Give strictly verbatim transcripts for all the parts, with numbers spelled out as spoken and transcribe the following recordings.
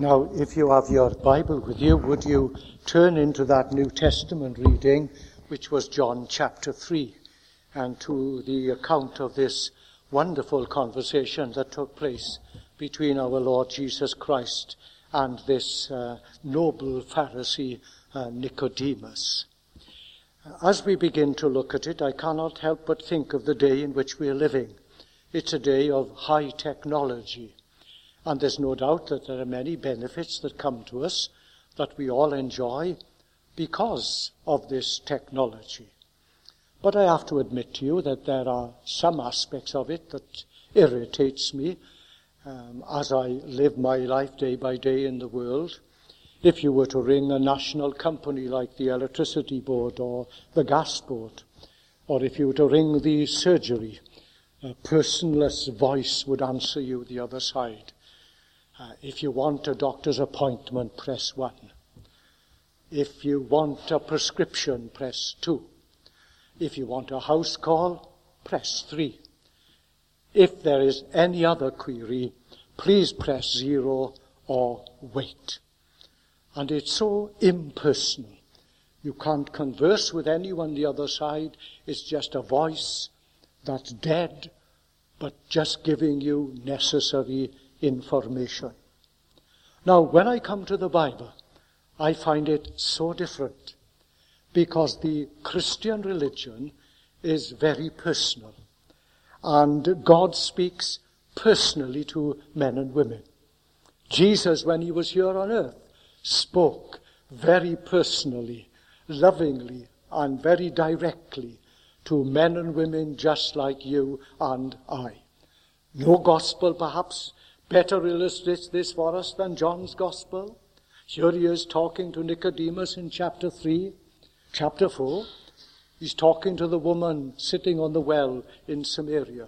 Now, if you have your Bible with you, would you turn into that New Testament reading, which was John chapter three, and to the account of this wonderful conversation that took place between our Lord Jesus Christ and this uh, noble Pharisee, uh, Nicodemus. As we begin to look at it, I cannot help but think of the day in which we are living. It's a day of high technology. And there's no doubt that there are many benefits that come to us that we all enjoy because of this technology. But I have to admit to you that there are some aspects of it that irritates me um, as I live my life day by day in the world. If you were to ring a national company like the Electricity Board or the Gas Board, or if you were to ring the surgery, a personless voice would answer you the other side. Uh, if you want a doctor's appointment, press one. If you want a prescription, press two. If you want a house call, press three. If there is any other query, please press zero or wait. And it's so impersonal. You can't converse with anyone the other side. It's just a voice that's dead, but just giving you necessary information. Now, when I come to the Bible, I find it so different, because the Christian religion is very personal, and God speaks personally to men and women. Jesus, when he was here on earth, spoke very personally, lovingly, and very directly to men and women just like you and I. No gospel, perhaps, better illustrates this for us than John's gospel. Here he is talking to Nicodemus in chapter three. Chapter four, he's talking to the woman sitting on the well in Samaria.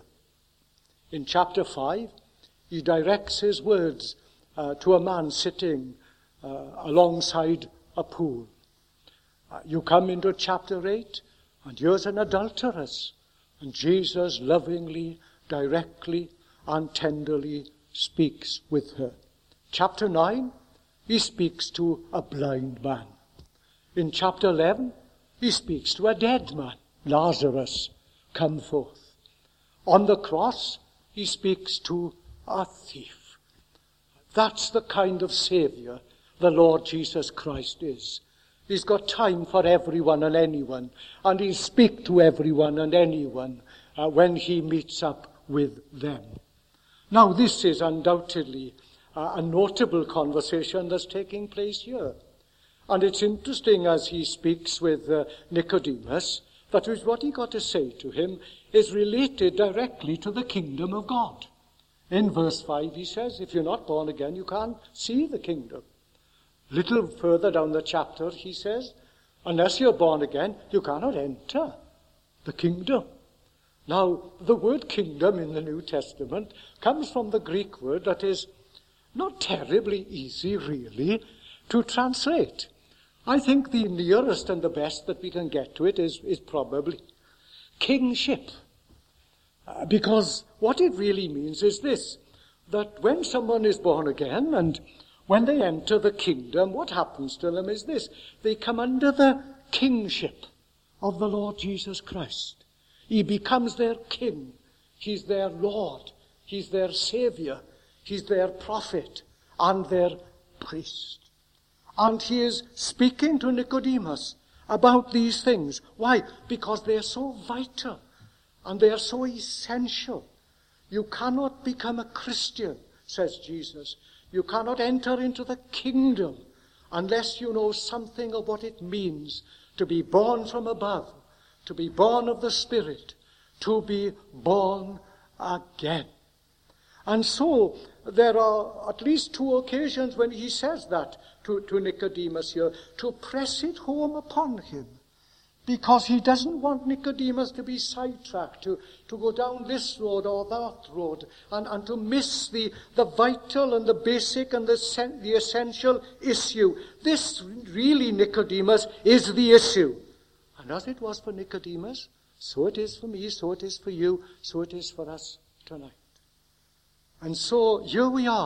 In chapter five, he directs his words uh, to a man sitting uh, alongside a pool. Uh, you come into chapter eight, and here's an adulteress. And Jesus lovingly, directly, and tenderly speaks with her. Chapter nine, he speaks to a blind man. In chapter eleven, he speaks to a dead man, Lazarus, come forth. On the cross, he speaks to a thief. That's the kind of Saviour the Lord Jesus Christ is. He's got time for everyone and anyone, and he'll speak to everyone and anyone uh, when he meets up with them. Now, this is undoubtedly uh, a notable conversation that's taking place here. And it's interesting as he speaks with uh, Nicodemus, that is what he got to say to him is related directly to the kingdom of God. In verse five he says, if you're not born again, you can't see the kingdom. Little further down the chapter he says, unless you're born again, you cannot enter the kingdom. Now, the word kingdom in the New Testament comes from the Greek word that is not terribly easy, really, to translate. I think the nearest and the best that we can get to it is, is probably kingship. Uh, because what it really means is this, that when someone is born again and when they enter the kingdom, what happens to them is this. They come under the kingship of the Lord Jesus Christ. He becomes their king. He's their Lord. He's their Saviour. He's their prophet and their priest. And he is speaking to Nicodemus about these things. Why? Because they're so vital and they're so essential. You cannot become a Christian, says Jesus. You cannot enter into the kingdom unless you know something of what it means to be born from above, to be born of the Spirit, to be born again. And so there are at least two occasions when he says that to, to Nicodemus here, to press it home upon him. Because he doesn't want Nicodemus to be sidetracked, to, to go down this road or that road, and, and to miss the, the vital and the basic and the, sen- the essential issue. This really, Nicodemus, is the issue. And as it was for Nicodemus, so it is for me, so it is for you, so it is for us tonight. And so here we are,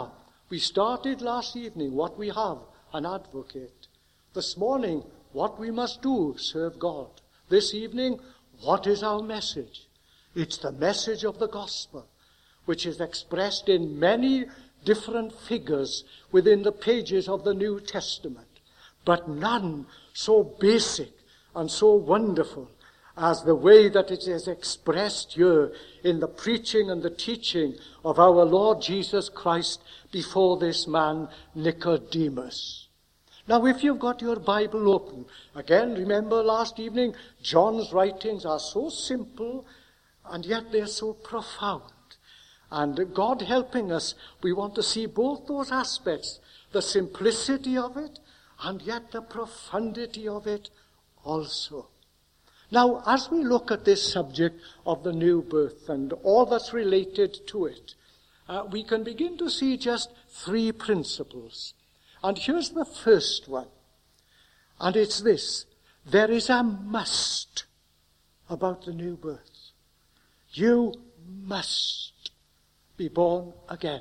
We started last evening what we have, an advocate. This morning, what we must do, serve God. This evening, what is our message? It's the message of the gospel, which is expressed in many different figures within the pages of the New Testament, but none so basic and so wonderful as the way that it is expressed here in the preaching and the teaching of our Lord Jesus Christ before this man Nicodemus. Now, if you've got your Bible open, again, remember last evening, John's writings are so simple, and yet they're so profound. And God helping us, we want to see both those aspects, the simplicity of it, and yet the profundity of it also. Now, as we look at this subject of the new birth and all that's related to it, uh, we can begin to see just three principles. And here's the first one. And it's this. There is a must about the new birth. You must be born again.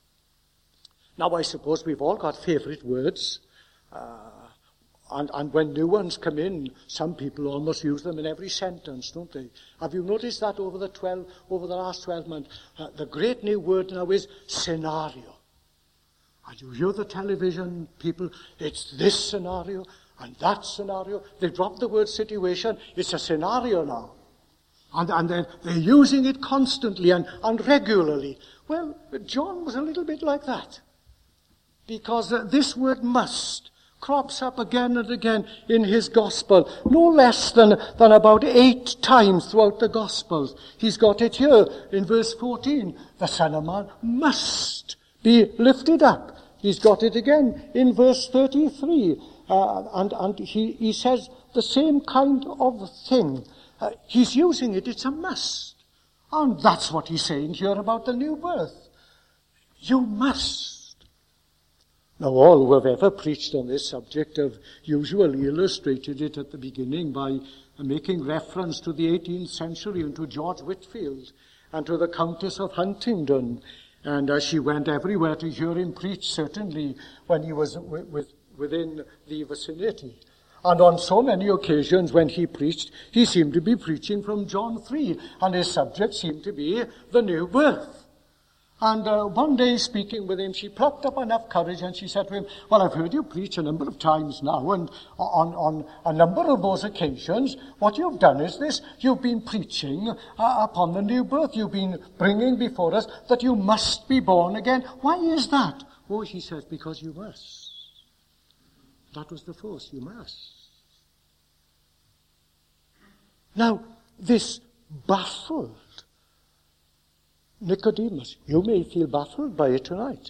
Now, I suppose we've all got favorite words. Uh, and, and when new ones come in, some people almost use them in every sentence, don't they? Have you noticed that over the twelve, over the last twelve months? Uh, the great new word now is scenario. And you hear the television people, it's this scenario and that scenario. They drop the word situation. It's a scenario now. And, and they're, they're using it constantly and, and regularly. Well, John was a little bit like that. Because uh, this word must crops up again and again in his gospel. No less than, than about eight times throughout the gospels. He's got it here in verse fourteen. The Son of Man must be lifted up. He's got it again in verse thirty-three. Uh, and and he, he says the same kind of thing. Uh, he's using it, it's a must. And that's what he's saying here about the new birth. You must. Now, all who have ever preached on this subject have usually illustrated it at the beginning by making reference to the eighteenth century and to George Whitefield and to the Countess of Huntingdon. And uh, she went everywhere to hear him preach, certainly when he was w- with, within the vicinity. And on so many occasions when he preached, he seemed to be preaching from John three, and his subject seemed to be the new birth. And uh, one day, speaking with him, she plucked up enough courage and she said to him, well, I've heard you preach a number of times now, and on, on a number of those occasions, what you've done is this. You've been preaching uh, upon the new birth. You've been bringing before us that you must be born again. Why is that? Oh, he says, because you must. That was the force. You must. Now, this baffled Nicodemus. You may feel baffled by it tonight.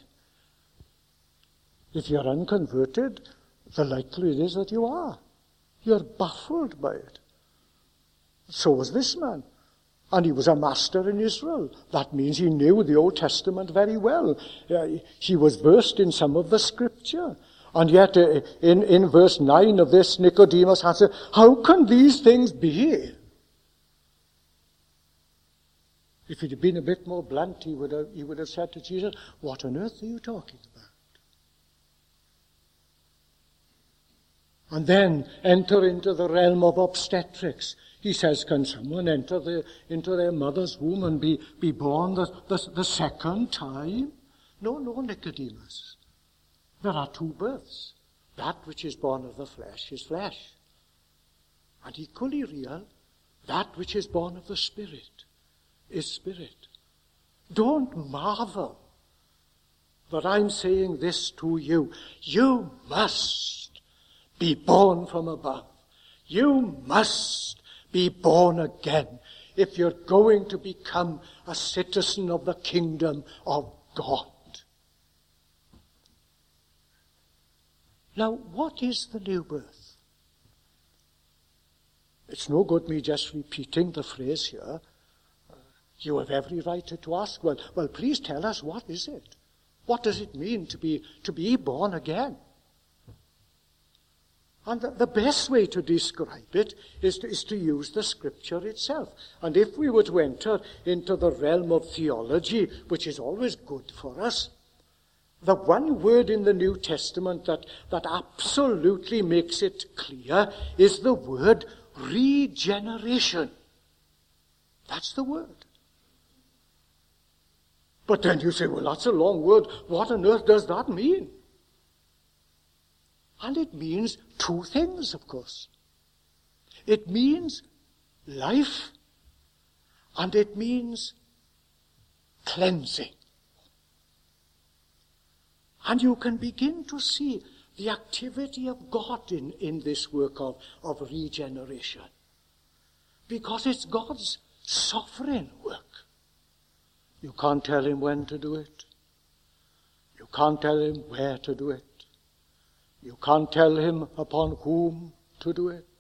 If you're unconverted, the likelihood is that you are. You're baffled by it. So was this man. And he was a master in Israel. That means he knew the Old Testament very well. Uh, he was versed in some of the scripture. And yet, uh, in, in verse nine of this, Nicodemus answered, how can these things be? If he'd been a bit more blunt, he would have, he would have said to Jesus, what on earth are you talking about? And then enter into the realm of obstetrics. He says, can someone enter the, into their mother's womb and be, be born the, the, the second time? No, no, Nicodemus. There are two births. That which is born of the flesh is flesh. And equally real, that which is born of the Spirit is spirit. Don't marvel that I'm saying this to you. You must be born from above. You must be born again if you're going to become a citizen of the kingdom of God. Now, what is the new birth? It's no good me just repeating the phrase here. You have every right to ask, well, well, please tell us, what is it? What does it mean to be, to be born again? And the, the best way to describe it is to, is to use the scripture itself. And if we were to enter into the realm of theology, which is always good for us, the one word in the New Testament that, that absolutely makes it clear is the word regeneration. That's the word. But then you say, well, that's a long word. What on earth does that mean? And it means two things, of course. It means life, and it means cleansing. And you can begin to see the activity of God in, in this work of, of regeneration. Because it's God's sovereign work. You can't tell him when to do it. You can't tell him where to do it. You can't tell him upon whom to do it.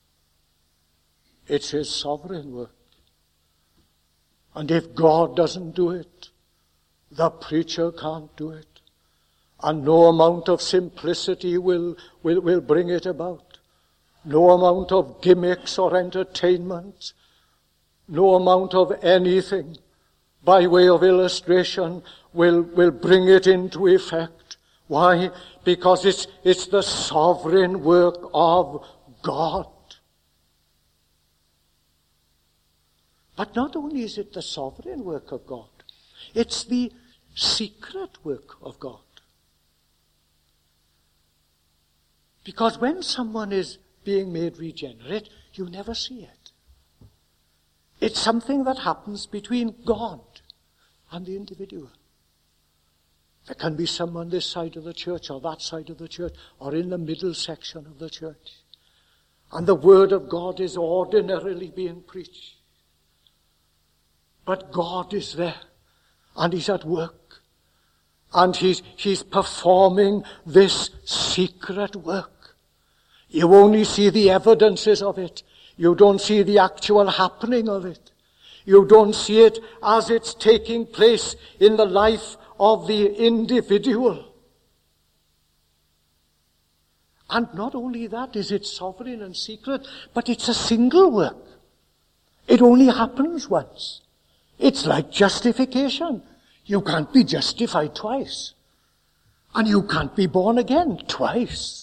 It's his sovereign work. And if God doesn't do it, the preacher can't do it. And no amount of simplicity will, will, will bring it about. No amount of gimmicks or entertainment. No amount of anything by way of illustration will, will bring it into effect. Why? Because it's, it's the sovereign work of God. But not only is it the sovereign work of God, it's the secret work of God. Because when someone is being made regenerate, you never see it. It's something that happens between God and the individual. There can be someone this side of the church or that side of the church or in the middle section of the church. And the word of God is ordinarily being preached. But God is there and he's at work. And he's, he's performing this secret work. You only see the evidences of it. You don't see the actual happening of it. You don't see it as it's taking place in the life of the individual. And not only that is it sovereign and secret, but it's a single work. It only happens once. It's like justification. You can't be justified twice. And you can't be born again twice.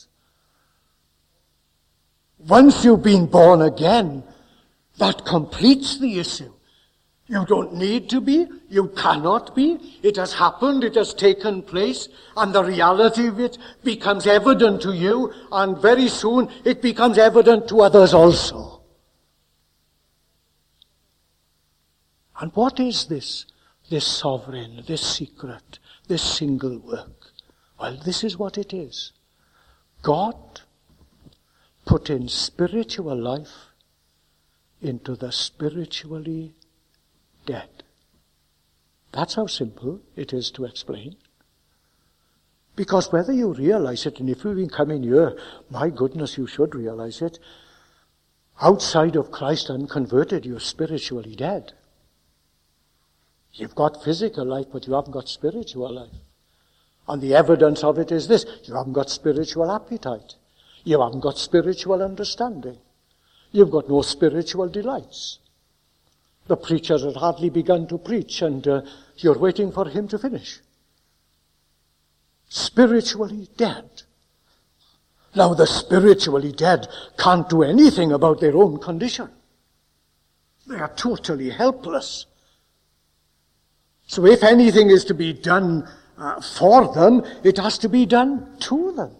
Once you've been born again, that completes the issue. You don't need to be. You cannot be. It has happened. It has taken place. And the reality of it becomes evident to you. And very soon it becomes evident to others also. And what is this? This sovereign, this secret, this single work? Well, this is what it is. God put in spiritual life into the spiritually dead. That's how simple it is to explain. Because whether you realize it, and if you've been coming here, my goodness, you should realize it, outside of Christ unconverted, you're spiritually dead. You've got physical life, but you haven't got spiritual life. And the evidence of it is this: you haven't got spiritual appetite. You haven't got spiritual understanding. You've got no spiritual delights. The preacher had hardly begun to preach, and uh, you're waiting for him to finish. Spiritually dead. Now, the spiritually dead can't do anything about their own condition. They are totally helpless. So if anything is to be done uh, for them, it has to be done to them.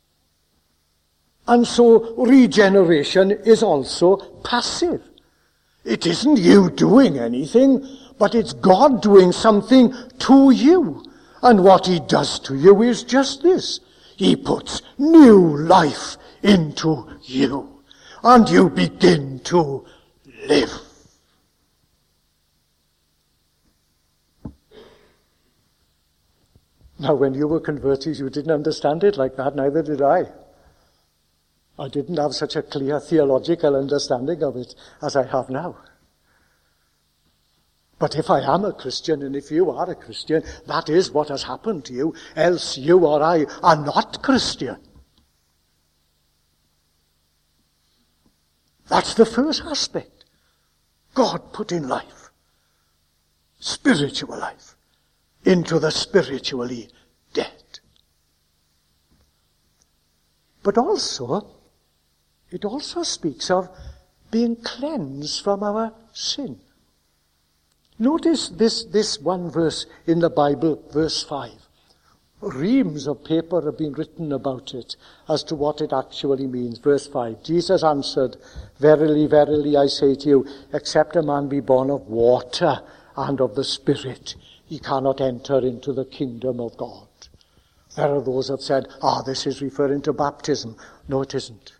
And so regeneration is also passive. It isn't you doing anything, but it's God doing something to you. And what he does to you is just this. He puts new life into you. And you begin to live. Now, when you were converted, you didn't understand it like that, neither did I. I didn't have such a clear theological understanding of it as I have now. But if I am a Christian, and if you are a Christian, that is what has happened to you, else you or I are not Christian. That's the first aspect. God put in life, spiritual life, into the spiritually dead. But also, it also speaks of being cleansed from our sin. Notice this, this one verse in the Bible, verse five. Reams of paper have been written about it as to what it actually means. Verse five, Jesus answered, "Verily, verily, I say to you, except a man be born of water and of the Spirit, he cannot enter into the kingdom of God." There are those who have said, ah, oh, this is referring to baptism. No, it isn't.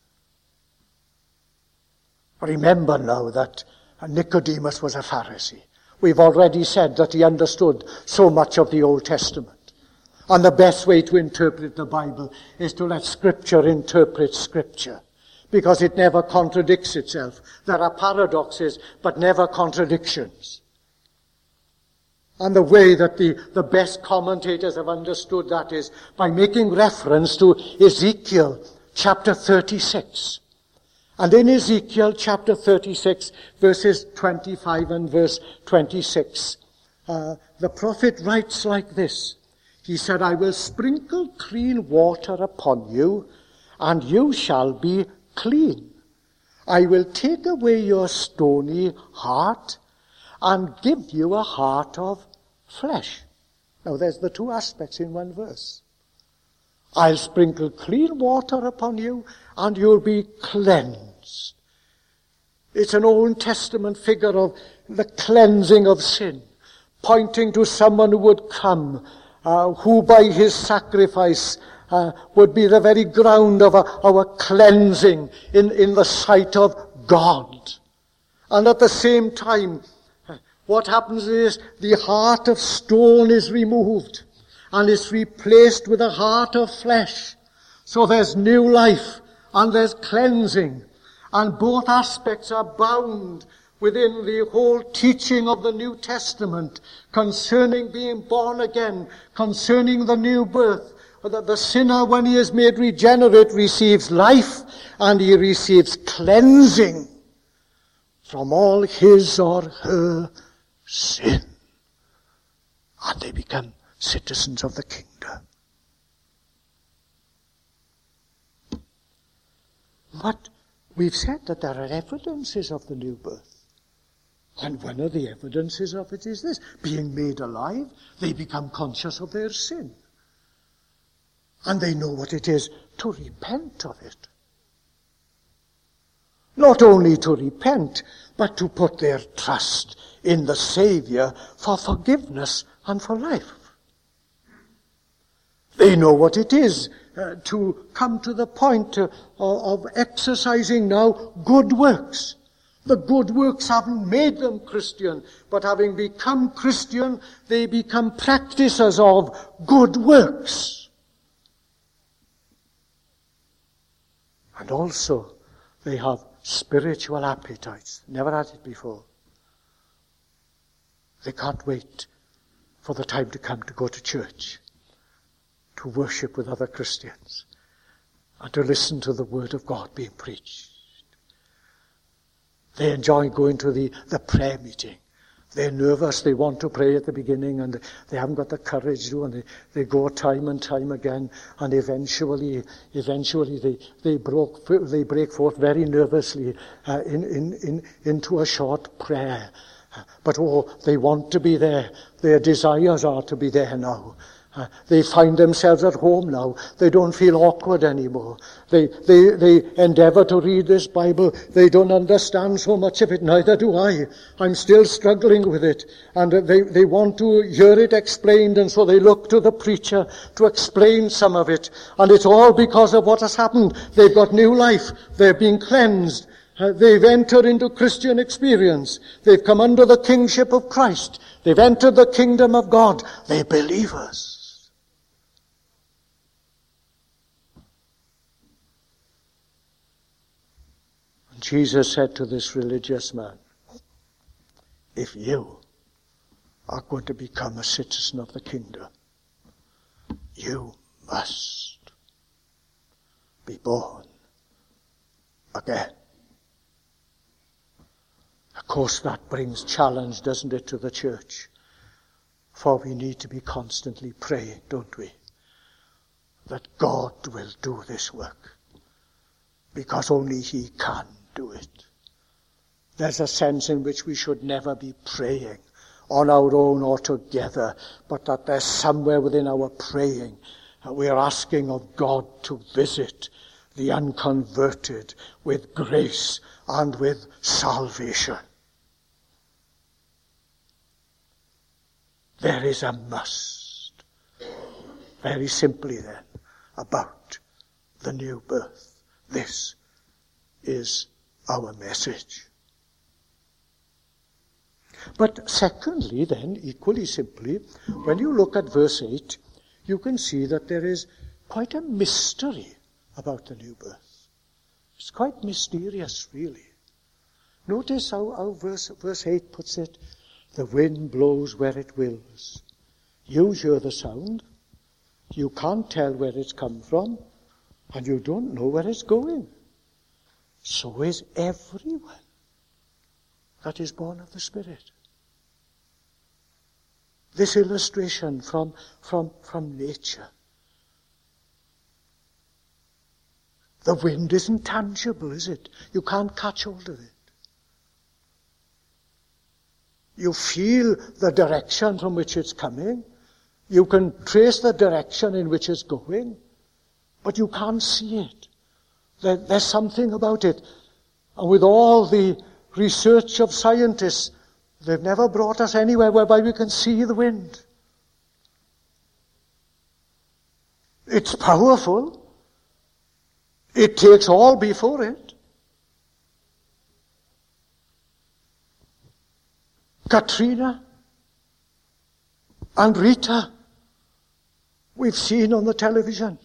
Remember now that Nicodemus was a Pharisee. We've already said that he understood so much of the Old Testament. And the best way to interpret the Bible is to let Scripture interpret Scripture, because it never contradicts itself. There are paradoxes, but never contradictions. And the way that the, the best commentators have understood that is by making reference to Ezekiel chapter thirty-six. And in Ezekiel chapter thirty-six, verses twenty-five and verse twenty-six, uh, the prophet writes like this. He said, "I will sprinkle clean water upon you, and you shall be clean. I will take away your stony heart, and give you a heart of flesh." Now there's the two aspects in one verse. I'll sprinkle clean water upon you, and you'll be cleansed. It's an Old Testament figure of the cleansing of sin, pointing to someone who would come, uh, who by his sacrifice uh, would be the very ground of our, our cleansing in, in the sight of God. And at the same time, what happens is the heart of stone is removed and is replaced with a heart of flesh. So there's new life and there's cleansing. And both aspects are bound within the whole teaching of the New Testament concerning being born again, concerning the new birth. That the sinner, when he is made regenerate, receives life and he receives cleansing from all his or her sin, and they become citizens of the kingdom. But we've said that there are evidences of the new birth, and one of the evidences of it is this: being made alive, they become conscious of their sin, and they know what it is to repent of it. Not only to repent, but to put their trust in the Savior for forgiveness and for life. They know what it is uh, to come to the point uh, of exercising now good works. The good works haven't made them Christian, but having become Christian, they become practicers of good works. And also, they have spiritual appetites. Never had it before. They can't wait for the time to come to go to church, to worship with other Christians, and to listen to the Word of God being preached. They enjoy going to the, the prayer meeting. They're nervous, they want to pray at the beginning, and they haven't got the courage to, and they, they go time and time again, and eventually, eventually they, they, broke, they break forth very nervously uh, in, in, in, into a short prayer. But oh, they want to be there. Their desires are to be there now. Uh, they find themselves at home now. They don't feel awkward anymore. They, they, they endeavor to read this Bible. They don't understand so much of it. Neither do I. I'm still struggling with it. And they, they want to hear it explained, and so they look to the preacher to explain some of it. And it's all because of what has happened. They've got new life. They're being cleansed. Uh, they've entered into Christian experience. They've come under the kingship of Christ. They've entered the kingdom of God. They're believers. Jesus said to this religious man, if you are going to become a citizen of the kingdom, you must be born again. Of course, that brings challenge, doesn't it, to the church? For we need to be constantly praying, don't we? that God will do this work, because only he can do it. There's a sense in which we should never be praying on our own or together, but that there's somewhere within our praying that we are asking of God to visit the unconverted with grace and with salvation. There is a must, very simply then, about the new birth. This is our message. But secondly, then, equally simply, when you look at verse eight, you can see that there is quite a mystery about the new birth. It's quite mysterious, really. Notice how, how verse, verse eight puts it. The wind blows where it wills. You hear the sound. You can't tell where it's come from, and you don't know where it's going. So is everyone that is born of the Spirit. This illustration from, from, from nature. The wind isn't tangible, is it? You can't catch hold of it. You feel the direction from which it's coming. You can trace the direction in which it's going, but you can't see it. There, there's something about it. And with all the research of scientists, they've never brought us anywhere whereby we can see the wind. It's powerful. It takes all before it. Katrina and Rita, we've seen on the television.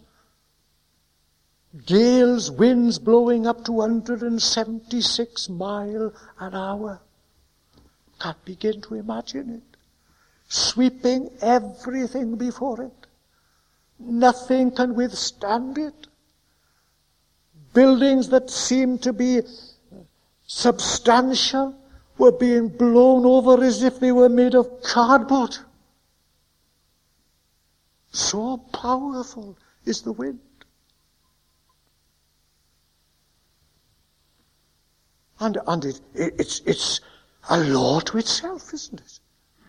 Gales, winds blowing up to one hundred seventy-six miles an hour. Can't begin to imagine it. Sweeping everything before it. Nothing can withstand it. Buildings that seem to be substantial were being blown over as if they were made of cardboard. So powerful is the wind. And, and it, it, it's, it's a law to itself, isn't it?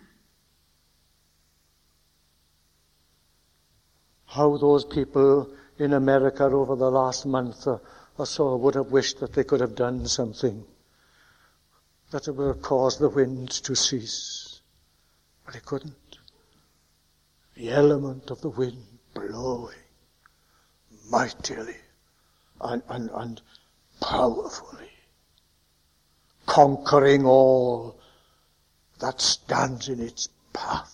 How those people in America over the last month or, or so would have wished that they could have done something that would have caused the wind to cease. But they couldn't. The element of the wind blowing mightily and, and, and powerfully, conquering all that stands in its path.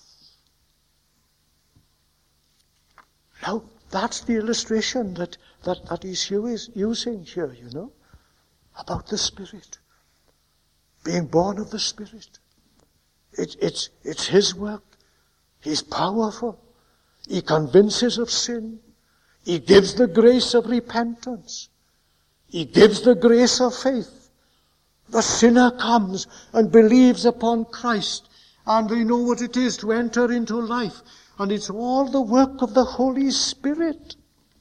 Now, that's the illustration that, that, that he's using here, you know, about the Spirit. Being born of the Spirit. It, it's, it's his work. He's powerful. He convinces of sin. He gives the grace of repentance. He gives the grace of faith. The sinner comes and believes upon Christ, and they know what it is to enter into life. And it's all the work of the Holy Spirit.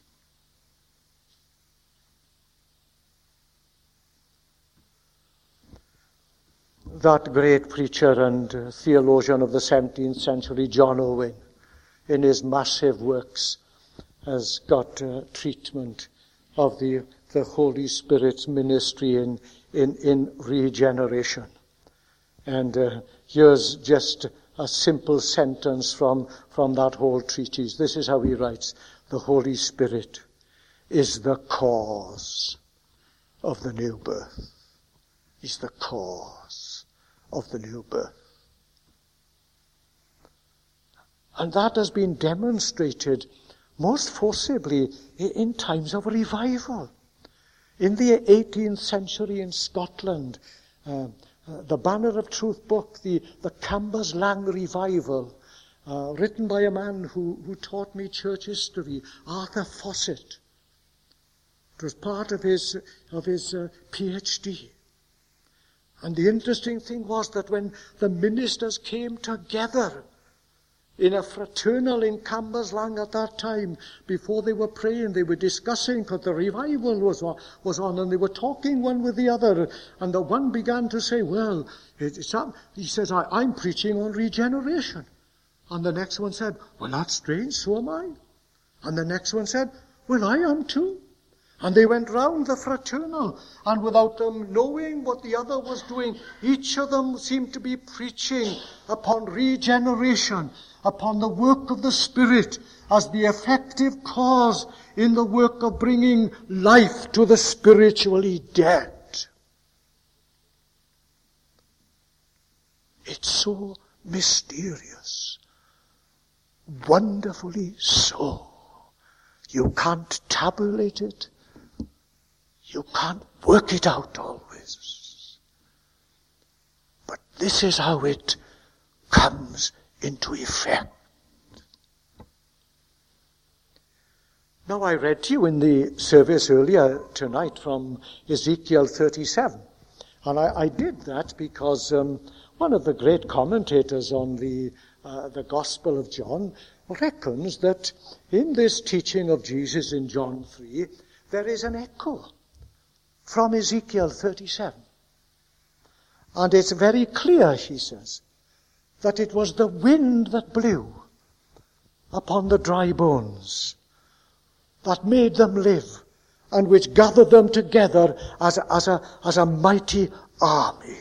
That great preacher and uh, theologian of the seventeenth century, John Owen, in his massive works, has got uh, treatment of the, the Holy Spirit's ministry in, in, in regeneration. And uh, here's just a simple sentence from, from that whole treatise. This is how he writes. The Holy Spirit is the cause of the new birth. He's the cause of the new birth. And that has been demonstrated most forcibly in times of revival. In the eighteenth century in Scotland, uh, uh, the Banner of Truth book, the, the Cambuslang Revival, uh, written by a man who, who taught me church history, Arthur Fawcett. It was part of his, of his uh, PhD. And the interesting thing was that when the ministers came together in a fraternal in Cambuslang at that time, before they were praying, they were discussing, because the revival was on, was on, and they were talking one with the other, and the one began to say, well, it's up. He says, I, I'm preaching on regeneration. And the next one said, well, that's strange, so am I. And the next one said, well, I am too. And they went round the fraternal, and without them knowing what the other was doing, each of them seemed to be preaching upon regeneration, upon the work of the Spirit as the effective cause in the work of bringing life to the spiritually dead. It's so mysterious, wonderfully so. You can't tabulate it. You can't work it out always. But this is how it comes into effect. Now, I read to you in the service earlier tonight from Ezekiel thirty-seven. And I, I did that because um, one of the great commentators on the, uh, the Gospel of John reckons that in this teaching of Jesus in John three, there is an echo from Ezekiel thirty-seven. And it's very clear, he says, that it was the wind that blew upon the dry bones that made them live, and which gathered them together as a, as a, as a mighty army.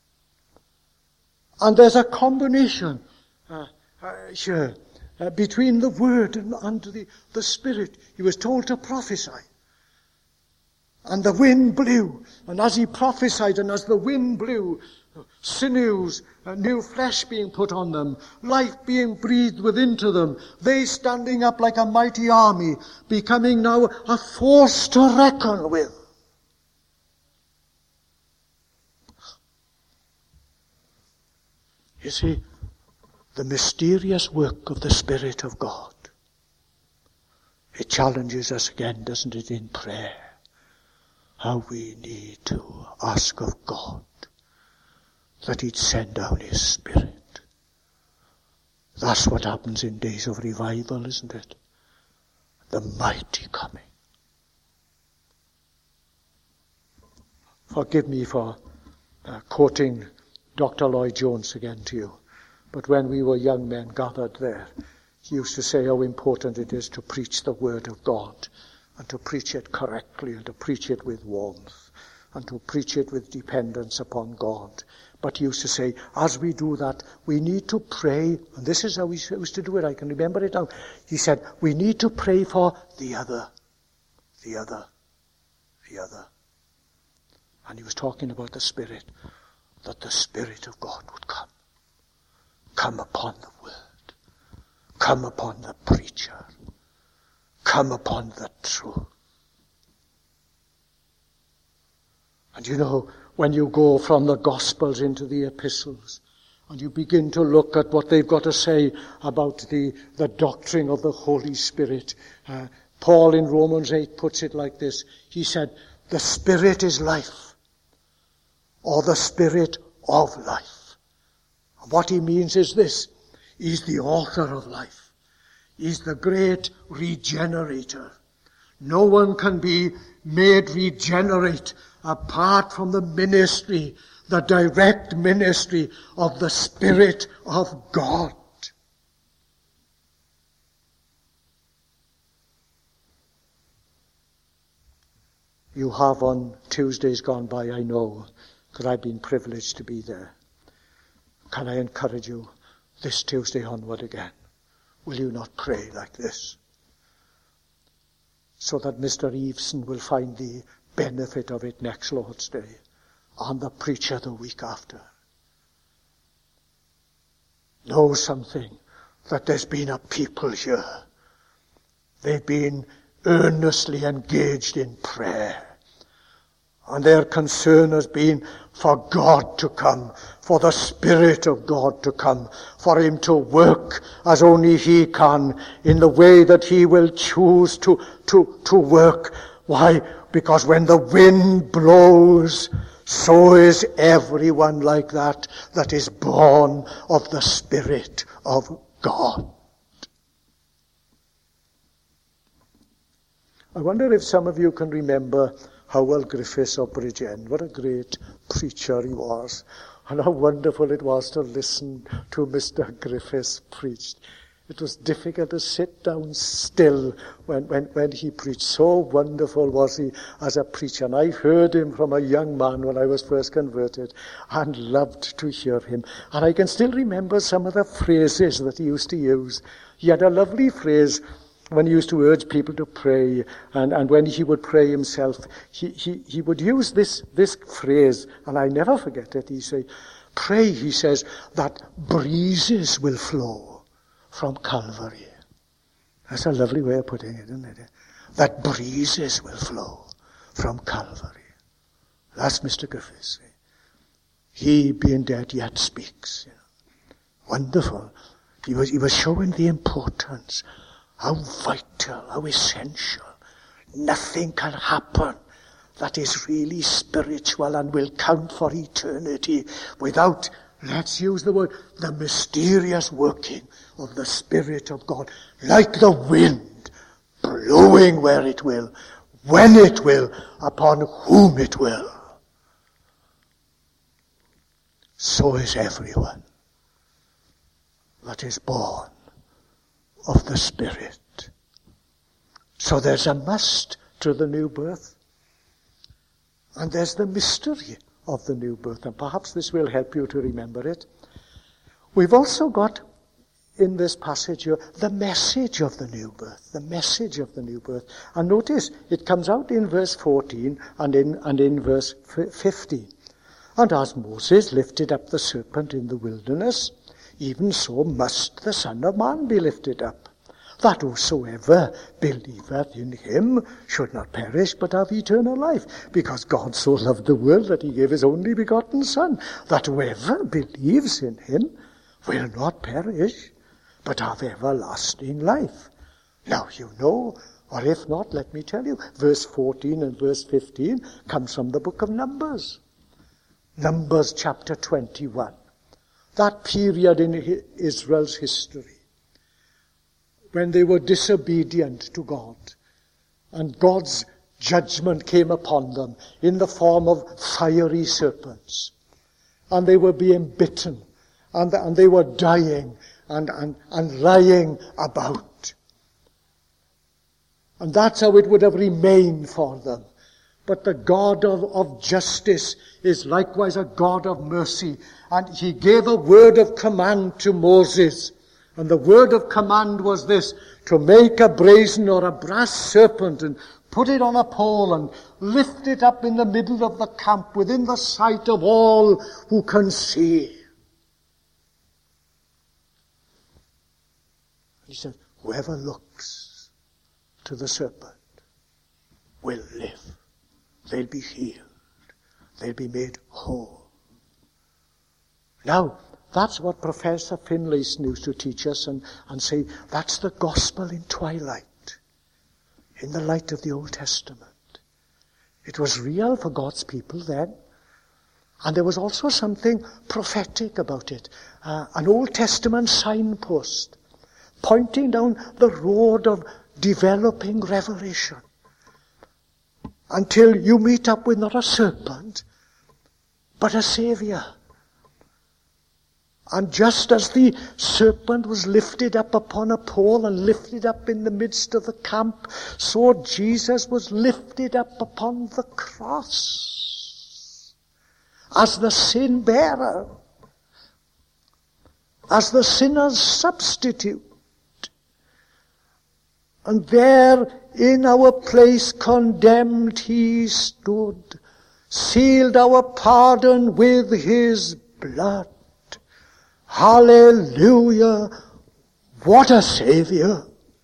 And there's a combination uh, uh, here uh, between the Word and, and the, the Spirit. He was told to prophesy. And the wind blew, and as he prophesied, and as the wind blew, sinews, uh, new flesh being put on them, life being breathed within to them, they standing up like a mighty army, becoming now a force to reckon with. You see, the mysterious work of the Spirit of God, it challenges us again, doesn't it, in prayer? How we need to ask of God that he'd send down his Spirit. That's what happens in days of revival, isn't it? The mighty coming. Forgive me for uh, quoting Doctor Lloyd Jones again to you, but when we were young men gathered there, he used to say how important it is to preach the Word of God, and to preach it correctly, and to preach it with warmth, and to preach it with dependence upon God. But he used to say, as we do that, we need to pray, and this is how he used to do it, I can remember it now. He said, we need to pray for the other, the other, the other. And he was talking about the Spirit, that the Spirit of God would come. Come upon the Word. Come upon the preacher. Come upon the truth. And you know, when you go from the Gospels into the epistles, and you begin to look at what they've got to say about the, the doctrine of the Holy Spirit, uh, Paul in Romans eight puts it like this. He said, the Spirit is life, or the Spirit of life. And what he means is this: he's the author of life. He's the great regenerator. No one can be made regenerate apart from the ministry, the direct ministry of the Spirit of God. You have on Tuesdays gone by, I know, because I've been privileged to be there. Can I encourage you this Tuesday onward again? Will you not pray like this? So that Mister Eveson will find the benefit of it next Lord's Day, and the preacher the week after. Know something, that there's been a people here. They've been earnestly engaged in prayer. And their concern has been for God to come, for the Spirit of God to come, for him to work as only he can in the way that he will choose to, to, to work. Why? Because when the wind blows, so is everyone like that, that is born of the Spirit of God. I wonder if some of you can remember Howell Griffiths of Bridgend. What a great preacher he was. And how wonderful it was to listen to Mister Griffiths preach. It was difficult to sit down still when, when, when he preached. So wonderful was he as a preacher. And I heard him from a young man when I was first converted and loved to hear him. And I can still remember some of the phrases that he used to use. He had a lovely phrase when he used to urge people to pray, and, and when he would pray himself, he, he, he would use this, this phrase, and I never forget it. He'd say, pray, he says, that breezes will flow from Calvary. That's a lovely way of putting it, isn't it? That breezes will flow from Calvary. That's Mister Griffiths. He, being dead, yet speaks. You know. Wonderful. He was, he was showing the importance. How vital, how essential. Nothing can happen that is really spiritual and will count for eternity without, let's use the word, the mysterious working of the Spirit of God, like the wind, blowing where it will, when it will, upon whom it will. So is everyone that is born of the Spirit. So there's a must to the new birth. And there's the mystery of the new birth. And perhaps this will help you to remember it. We've also got in this passage here the message of the new birth. The message of the new birth. And notice it comes out in verse fourteen and in, and in verse fifteen. And as Moses lifted up the serpent in the wilderness, even so must the Son of Man be lifted up, that whosoever believeth in him should not perish, but have eternal life. Because God so loved the world that he gave his only begotten Son, that whoever believes in him will not perish, but have everlasting life. Now you know, or if not, let me tell you, verse fourteen and verse fifteen comes from the book of Numbers. Numbers chapter twenty-one. That period in Israel's history when they were disobedient to God and God's judgment came upon them in the form of fiery serpents, and they were being bitten and, and they were dying and, and, and lying about. And that's how it would have remained for them. But the God of, of justice is likewise a God of mercy. And he gave a word of command to Moses. And the word of command was this, to make a brazen or a brass serpent and put it on a pole and lift it up in the middle of the camp within the sight of all who can see. He said, whoever looks to the serpent will live. They'll be healed. They'll be made whole. Now, that's what Professor Finlayson used to teach us and, and say, that's the gospel in twilight, in the light of the Old Testament. It was real for God's people then. And there was also something prophetic about it. Uh, an Old Testament signpost pointing down the road of developing revelation. Until you meet up with not a serpent, but a Savior. And just as the serpent was lifted up upon a pole and lifted up in the midst of the camp, so Jesus was lifted up upon the cross as the sin bearer, as the sinner's substitute. And there in our place condemned he stood, sealed our pardon with his blood. Hallelujah! What a Savior!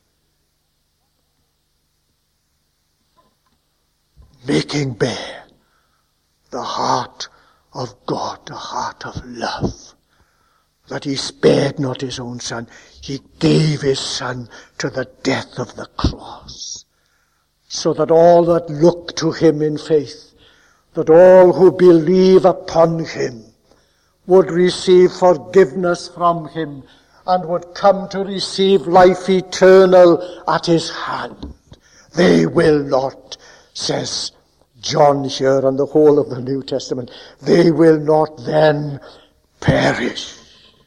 Making bare the heart of God, the heart of love, that he spared not his own Son. He gave his Son to the death of the cross, so that all that look to him in faith, that all who believe upon him, would receive forgiveness from him and would come to receive life eternal at his hand. They will not, says John here and the whole of the New Testament, they will not then perish.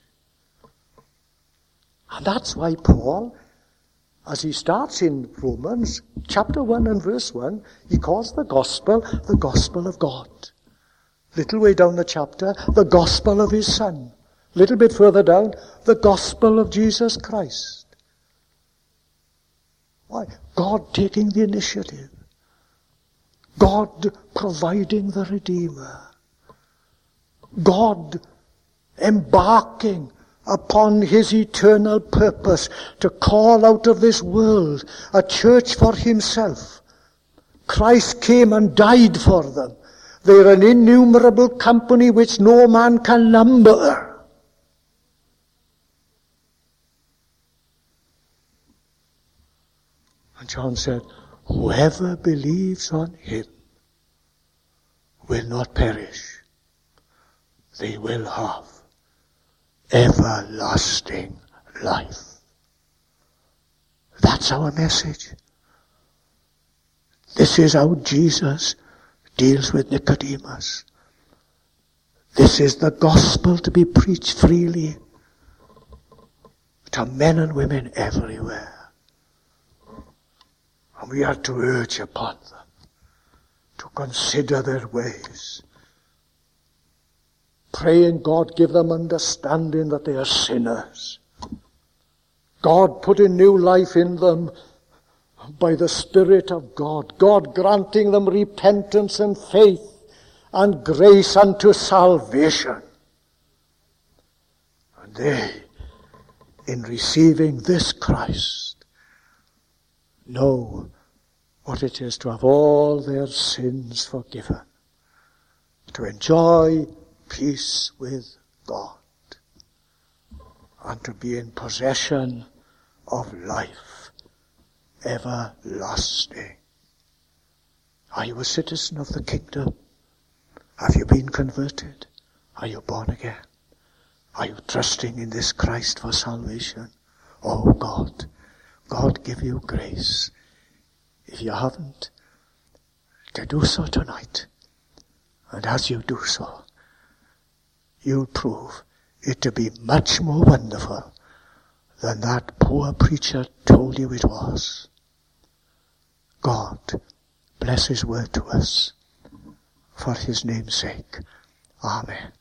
And that's why Paul, as he starts in Romans chapter one and verse one, he calls the gospel the gospel of God. Little way down the chapter, the gospel of his Son. Little bit further down, the gospel of Jesus Christ. Why? God taking the initiative. God providing the Redeemer. God embarking upon his eternal purpose to call out of this world a church for himself. Christ came and died for them. They're an innumerable company which no man can number. And John said, whoever believes on him will not perish. They will have everlasting life. That's our message. This is how Jesus deals with Nicodemus. This is the gospel to be preached freely to men and women everywhere. And we are to urge upon them to consider their ways, praying God give them understanding that they are sinners. God put a new life in them by the Spirit of God. God granting them repentance and faith and grace unto salvation. And they, in receiving this Christ, know what it is to have all their sins forgiven, to enjoy peace with God, and to be in possession of life everlasting. Are you a citizen of the kingdom? Have you been converted? Are you born again? Are you trusting in this Christ for salvation? Oh God, God give you grace, if you haven't, to do so tonight. And as you do so, you'll prove it to be much more wonderful than that poor preacher told you it was. God bless his word to us for his name's sake. Amen.